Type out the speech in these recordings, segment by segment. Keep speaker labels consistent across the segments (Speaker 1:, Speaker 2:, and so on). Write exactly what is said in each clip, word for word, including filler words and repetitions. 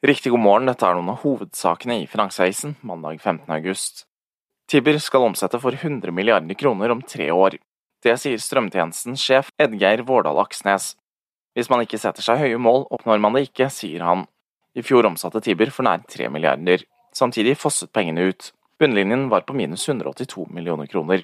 Speaker 1: Riktig god morgen, dette er noen av hovedsakene i Finansavisen, mandag femtende august. Tibber skal omsette for hundre milliarder kroner om tre år. Det sier strømtjenestens sjef Edgeir Vårdal Aksnes. Hvis man ikke setter seg høye mål, oppnår man det ikke, sier han. I fjor omsatte Tibber for nær tre milliarder. Samtidig fosset pengene ut. Bunnlinjen var på minus hundre åttito millioner kroner.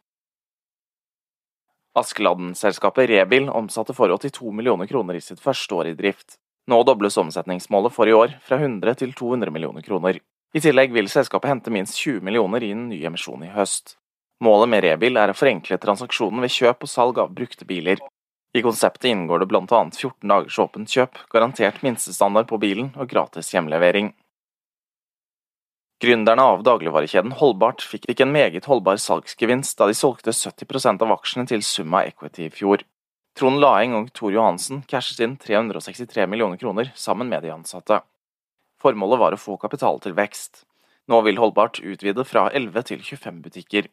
Speaker 1: Askeladden-selskapet Rebil omsatte for åttito millioner kroner i sitt første år i drift. Nå dobles omsetningsmålet for i år fra hundre til to hundre millioner kroner. I tillegg vil selskapet hente minst tjue millioner i en ny emisjon i høst. Målet med Rebil er å forenkle transaksjonen ved kjøp og salg av brukte biler. I konseptet inngår det blant annet fjorten dagers åpent kjøp, garantert minstestandard på bilen og gratis hjemlevering. Gründerne av dagligvarekjeden Holdbart fikk ikke en meget holdbar salgsgevinst da de solgte sytti prosent av aksjene til Summa Equity i fjor. Trond Laing og Tor Johansen cashet inn tre hundre sekstitre millioner kroner sammen med de ansatte. Formålet var å få kapital til vekst. Nå vil Holdbart utvide fra elleve til tjuefem butikker.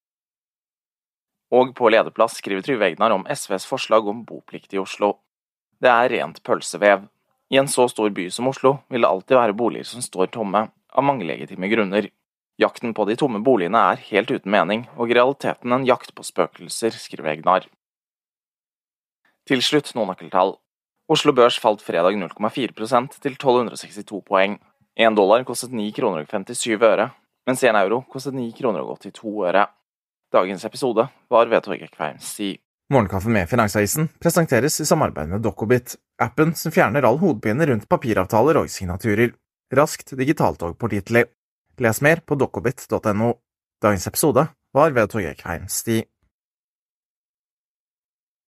Speaker 1: Og på lederplass skriver Trygve Egnar om S Vs forslag om boplikt i Oslo. Det er rent pølsevev. I en så stor by som Oslo vil det alltid være boliger som står tomme, av mange legitime grunner. Jakten på de tomme boligene er helt uten mening, og i realiteten en jakt på spøkelser, skriver Egnar. Til slutt noen nøkkeltall. Oslo Børs falt fredag null komma fire prosent til tolv hundre sekstito poeng. En dollar kostet ni kroner og femtisyv øre, mens en euro kostet ni kroner og åttito øre. Dagens episode var ved Torgeir Kveimsi.
Speaker 2: Morgenkaffe med Finansavisen presenteres i samarbeid med Dokobit, appen som fjerner all hodepine rundt papiravtaler og signaturer. Raskt, digitalt og pålitelig. Les mer på dokobit punktum no. Dagens episode var ved Torgeir Kveimsi.